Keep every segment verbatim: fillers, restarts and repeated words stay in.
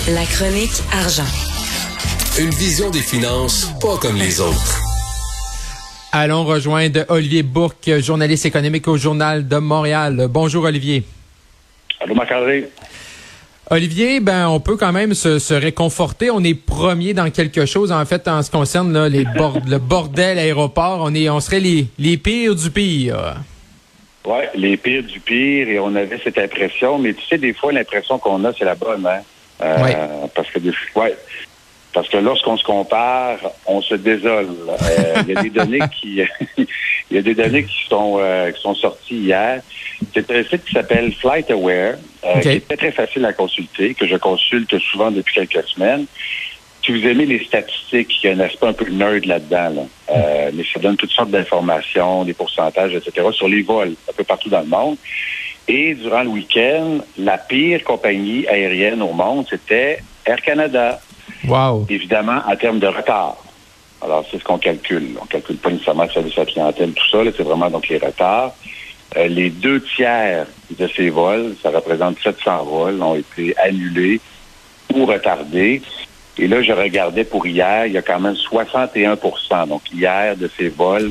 La chronique argent. Une vision des finances pas comme les autres. Allons rejoindre Olivier Bourque, journaliste économique au Journal de Montréal. Bonjour Olivier. Allô Marc-André. Olivier, ben on peut quand même se, se réconforter. On est premier dans quelque chose. En fait, en ce qui concerne là, les bord- le bordel aéroport, on est, on serait les, les pires du pire. Oui, les pires du pire, et on avait cette impression, mais tu sais, des fois, l'impression qu'on a, c'est la bonne, hein? Euh, oui. Parce que des fois, ouais, parce que lorsqu'on se compare, on se désole. Euh, il y a des données qui, il y a des données qui sont euh, qui sont sorties hier. C'est un site qui s'appelle FlightAware, euh, okay. qui est très très facile à consulter, que je consulte souvent depuis quelques semaines. Si vous aimez les statistiques, il y a un aspect un peu nerd là-dedans, là. Euh, mais ça donne toutes sortes d'informations, des pourcentages, et cetera, sur les vols un peu partout dans le monde. Et durant le week-end, la pire compagnie aérienne au monde, c'était Air Canada. Wow. Évidemment, en termes de retard. Alors, c'est ce qu'on calcule. On ne calcule pas nécessairement le service à la clientèle, tout ça. Là, c'est vraiment donc les retards. Euh, les deux tiers de ces vols, ça représente sept cents vols, ont été annulés ou retardés. Et là, je regardais pour hier, il y a quand même soixante et un pour cent. Donc, hier, de ces vols,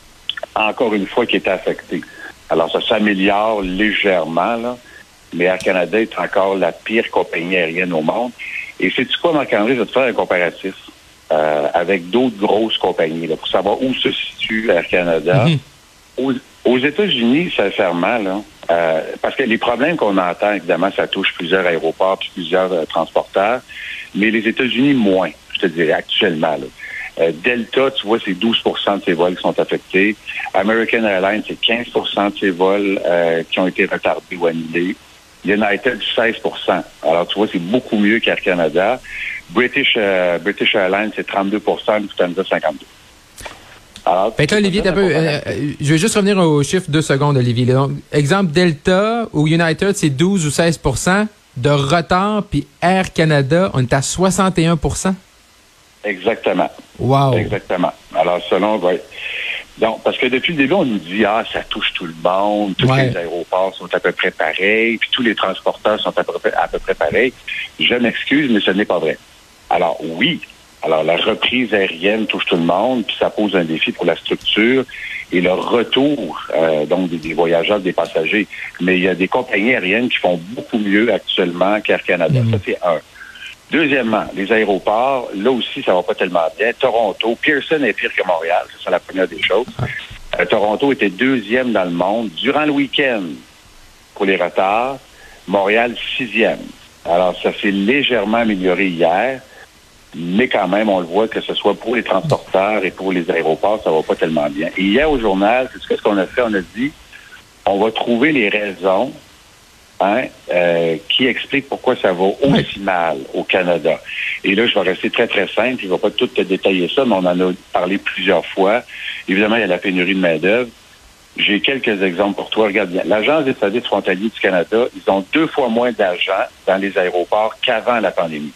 encore une fois, qui étaient affectés. Alors, ça s'améliore légèrement, là. Mais Air Canada est encore la pire compagnie aérienne au monde. Et sais-tu quoi, Marc-André, je vais te faire un comparatif euh, avec d'autres grosses compagnies, là, pour savoir où se situe Air Canada. Mm-hmm. Aux, aux États-Unis, sincèrement, là, euh, parce que les problèmes qu'on entend, évidemment, ça touche plusieurs aéroports puis plusieurs euh, transporteurs, mais les États-Unis, moins, je te dirais, actuellement, là. Euh, Delta, tu vois, c'est douze pour cent de ses vols qui sont affectés. American Airlines, c'est quinze pour cent de ses vols euh, qui ont été retardés ou annulés. United, seize pour cent. Alors, tu vois, c'est beaucoup mieux qu'Air Canada. British euh, British Airlines, c'est trente-deux pour cent, Lufthansa, cinquante-deux pour cent. Alors, fait que là, Olivier, t'as peu, euh, je vais juste revenir au chiffre deux secondes, Olivier. Donc, exemple, Delta ou United, c'est douze ou seize pour cent de retard, puis Air Canada, on est à soixante et un pour cent. Exactement. Wow. Exactement. Alors, selon, ouais. Donc, parce que depuis le début, on nous dit, ah, ça touche tout le monde, tous ouais. les aéroports sont à peu près pareils, puis tous les transporteurs sont à peu près, à peu près pareils. Je m'excuse, mais ce n'est pas vrai. Alors, oui. Alors, la reprise aérienne touche tout le monde, puis ça pose un défi pour la structure et le retour, euh, donc, des, des voyageurs, des passagers. Mais il y a des compagnies aériennes qui font beaucoup mieux actuellement qu'Air Canada. Mm-hmm. Ça, c'est un. Deuxièmement, les aéroports, là aussi, ça va pas tellement bien. Toronto, Pearson est pire que Montréal, c'est ça la première des choses. Euh, Toronto était deuxième dans le monde durant le week-end pour les retards. Montréal, sixième. Alors, ça s'est légèrement amélioré hier, mais quand même, on le voit que ce soit pour les transporteurs et pour les aéroports, ça va pas tellement bien. Et hier, au journal, c'est ce qu'on a fait, on a dit, on va trouver les raisons Hein, euh, qui explique pourquoi ça va aussi mal au Canada. Et là, je vais rester très, très simple. Je ne vais pas tout te détailler ça, mais on en a parlé plusieurs fois. Évidemment, il y a la pénurie de main-d'œuvre. J'ai quelques exemples pour toi. Regarde bien. L'Agence des services frontaliers du Canada, ils ont deux fois moins d'agents dans les aéroports qu'avant la pandémie.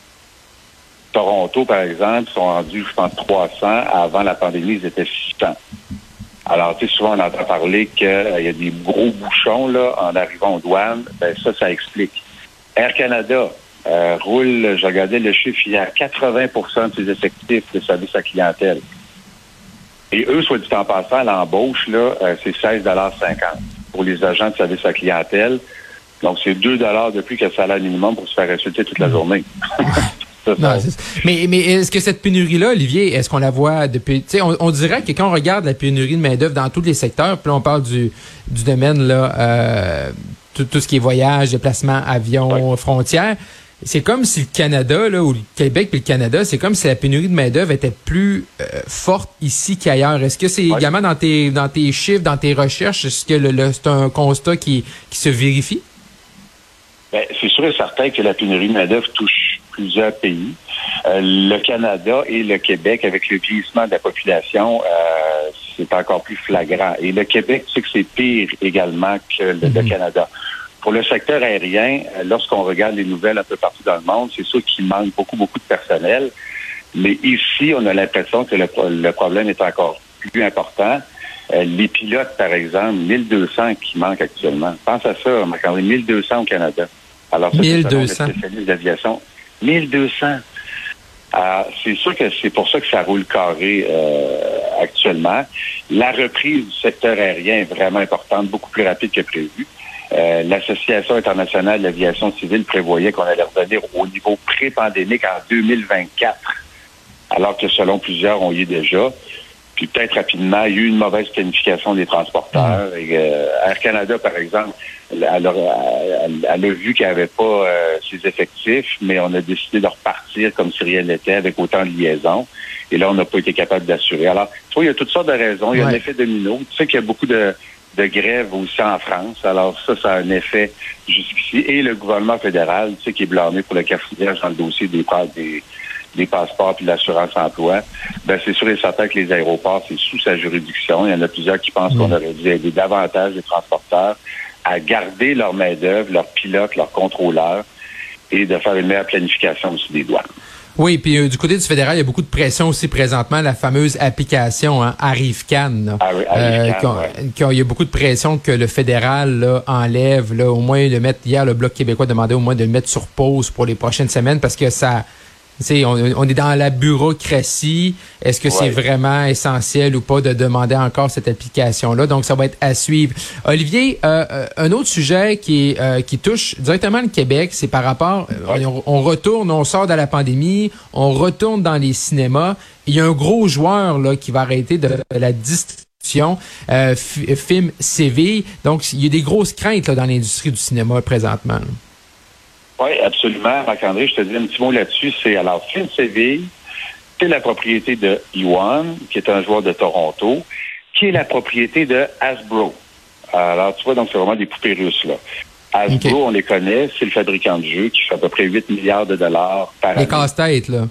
Toronto, par exemple, sont rendus, je pense, trois cents. Avant la pandémie, ils étaient six cents. Alors, tu sais, souvent, on entend parler qu'il euh, y a des gros bouchons, là, en arrivant aux douanes. Ben, ça, ça explique. Air Canada euh, roule, je regardais le chiffre hier, quatre-vingts pour cent de ses effectifs de service à clientèle. Et eux, soit dit en passant, l'embauche, là, euh, c'est seize dollars cinquante pour les agents de service à clientèle. Donc, c'est deux dollars de plus que le salaire minimum pour se faire insulter toute la journée. Non, mais, mais est-ce que cette pénurie-là, Olivier, est-ce qu'on la voit depuis... Tu sais, on, on dirait que quand on regarde la pénurie de main-d'œuvre dans tous les secteurs, puis là, on parle du, du domaine, là, euh, tout, tout ce qui est voyage, déplacement, avion, ouais. frontières, c'est comme si le Canada, là, ou le Québec puis le Canada, c'est comme si la pénurie de main-d'œuvre était plus euh, forte ici qu'ailleurs. Est-ce que c'est ouais. également dans tes, dans tes chiffres, dans tes recherches, est-ce que le, le, c'est un constat qui, qui se vérifie? Bien, c'est sûr et certain que la pénurie de main-d'œuvre touche plusieurs pays. Euh, le Canada et le Québec, avec le vieillissement de la population, euh, c'est encore plus flagrant. Et le Québec, tu sais que c'est pire également que le, mm-hmm. le Canada. Pour le secteur aérien, euh, lorsqu'on regarde les nouvelles un peu partout dans le monde, c'est sûr qu'il manque beaucoup, beaucoup de personnel. Mais ici, on a l'impression que le, le problème est encore plus important. Euh, les pilotes, par exemple, mille deux cents qui manquent actuellement. Pense à ça, Marc-André, mille deux cents au Canada. Alors, ça, mille deux cents. C'est spécialiste d'aviation. mille deux cents. Euh, c'est sûr que c'est pour ça que ça roule carré euh, actuellement. La reprise du secteur aérien est vraiment importante, beaucoup plus rapide que prévu. Euh, L'Association internationale de l'aviation civile prévoyait qu'on allait revenir au niveau pré-pandémique en deux mille vingt-quatre, alors que selon plusieurs, on y est déjà. Puis peut-être rapidement, il y a eu une mauvaise planification des transporteurs. Et, euh, Air Canada, par exemple, elle a, elle, elle a vu qu'elle n'avait pas euh, ses effectifs, mais on a décidé de repartir comme si rien n'était avec autant de liaisons. Et là, on n'a pas été capable d'assurer. Alors, tu vois, il y a toutes sortes de raisons. Il y a ouais. un effet domino. Tu sais qu'il y a beaucoup de, de grèves aussi en France. Alors ça, ça a un effet jusqu'ici. Et le gouvernement fédéral, tu sais, qui est blâmé pour le cafouillage dans le dossier des des des passeports puis de l'assurance-emploi, ben c'est sûr et certain que les aéroports, c'est sous sa juridiction. Il y en a plusieurs qui pensent mmh. qu'on aurait dû aider davantage les transporteurs à garder leur main-d'œuvre, leurs pilotes, leurs contrôleurs et de faire une meilleure planification aussi des douanes. Oui, puis euh, du côté du fédéral, il y a beaucoup de pression aussi présentement, la fameuse application hein, Arrive-Can. Arrive euh, ouais. Il y a beaucoup de pression que le fédéral là, enlève, là, au moins de mettre, hier le Bloc québécois demandait au moins de le mettre sur pause pour les prochaines semaines parce que ça... T'sais, on, on est dans la bureaucratie. Est-ce que ouais. c'est vraiment essentiel ou pas de demander encore cette application-là? Donc, ça va être à suivre. Olivier, euh, un autre sujet qui, est, euh, qui touche directement le Québec, c'est par rapport... Ouais. On, on retourne, on sort de la pandémie, on retourne dans les cinémas. Il y a un gros joueur là qui va arrêter de, de la distribution, euh, f- Film Séville. Donc, il y a des grosses craintes là, dans l'industrie du cinéma présentement. Là. Oui, absolument. Marc-André, je te dis un petit mot là-dessus. C'est alors Film Séville, c'est la propriété de Ewan, qui est un joueur de Toronto, qui est la propriété de Hasbro. Alors, tu vois, donc c'est vraiment des poupées russes, là. Hasbro, okay. on les connaît, c'est le fabricant de jeux qui fait à peu près huit milliards de dollars par année. Les casse-têtes, là.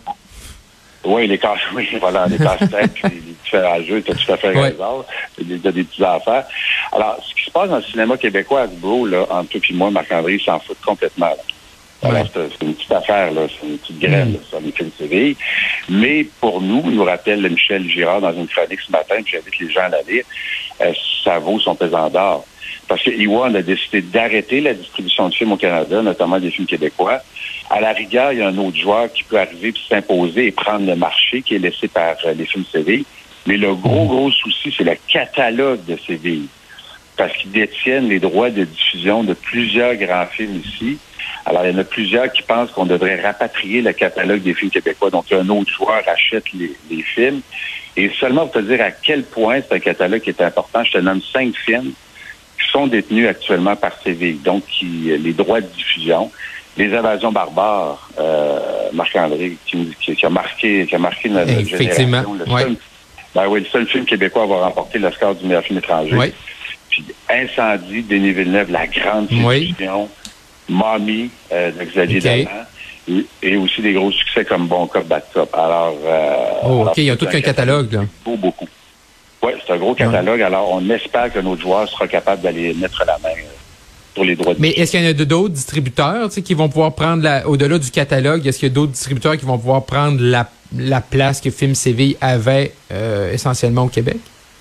Oui, les casse oui, voilà, les casse-têtes, puis les différents jeux, tu as tout à fait ouais. raison. Il y a des petits affaires. Alors, ce qui se passe dans le cinéma québécois, Hasbro, là, entre toi et moi, Marc-André, ils s'en foutent complètement, là. Alors, ouais. c'est, c'est une petite affaire, là, c'est une petite grève, mmh. là, sur les films Séville. Mais pour nous, il nous rappelle Michel Girard dans une chronique ce matin, puis j'invite les gens à la lire, euh, ça vaut son pesant d'or. Parce que Ewan a décidé d'arrêter la distribution de films au Canada, notamment des films québécois. À la rigueur, il y a un autre joueur qui peut arriver puis s'imposer et prendre le marché qui est laissé par euh, les films Séville. Mais le gros, gros souci, c'est le catalogue de Séville. Parce qu'ils détiennent les droits de diffusion de plusieurs grands films ici. Alors, il y en a plusieurs qui pensent qu'on devrait rapatrier le catalogue des films québécois. Donc, un autre joueur achète les, les films. Et seulement pour te dire à quel point c'est un catalogue qui est important, je te nomme cinq films qui sont détenus actuellement par Séville. Donc, qui, les droits de diffusion. Les Invasions barbares, euh, Marc-André, qui, qui, qui a marqué, qui a marqué notre Effectivement. génération. Le ouais. seul, ben oui, le seul film québécois à avoir remporté l'Oscar du meilleur film étranger. Ouais. Puis, Incendie, Denis Villeneuve, la grande séduction. Oui. Mommy euh, de Xavier okay. Dolan et, et aussi des gros succès comme Bon Cop, Bad Cop. Alors, euh, oh, alors OK, il y a tout qu'un catalogue, là. Beaucoup, beaucoup. Oui, c'est un gros catalogue. Ouais. Alors, on espère que notre joueur sera capable d'aller mettre la main sur les droits de Mais est-ce qu'il y en a d'autres distributeurs, tu sais, qui vont pouvoir prendre, la, au-delà du catalogue, est-ce qu'il y a d'autres distributeurs qui vont pouvoir prendre la, la place que Film Séville avait euh, essentiellement au Québec?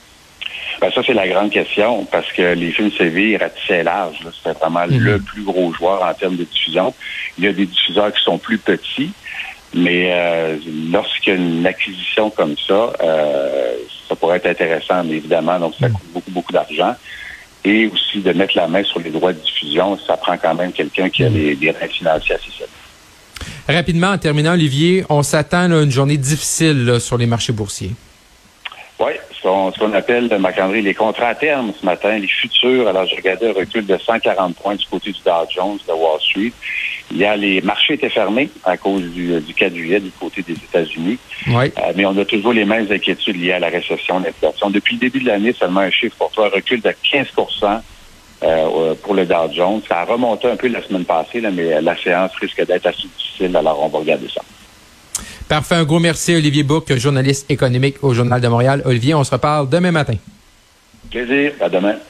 Ben ça, c'est la grande question, parce que les films Séville ratissaient large. Là. C'était vraiment mm-hmm. le plus gros joueur en termes de diffusion. Il y a des diffuseurs qui sont plus petits, mais euh, lorsqu'il y a une acquisition comme ça, euh, ça pourrait être intéressant, mais évidemment, donc ça coûte beaucoup, beaucoup d'argent. Et aussi de mettre la main sur les droits de diffusion, ça prend quand même quelqu'un qui a des, des reins financiers assez solides. Rapidement, en terminant, Olivier, on s'attend à une journée difficile là, sur les marchés boursiers. Oui, ce qu'on, ce qu'on appelle, Marc-André, les contrats à terme ce matin, les futurs. Alors, je regardais un recul de cent quarante points du côté du Dow Jones, de Wall Street. Il y a les marchés étaient fermés à cause du, du quatre juillet du côté des États-Unis. Oui. Euh, mais on a toujours les mêmes inquiétudes liées à la récession, l'inflation. Depuis le début de l'année, seulement un chiffre pour toi, un recul de quinze pour cent euh, pour le Dow Jones. Ça a remonté un peu la semaine passée, là, mais la séance risque d'être assez difficile. Alors, on va regarder ça. Parfait. Un gros merci, Olivier Bourque, journaliste économique au Journal de Montréal. Olivier, on se reparle demain matin. Plaisir. À demain.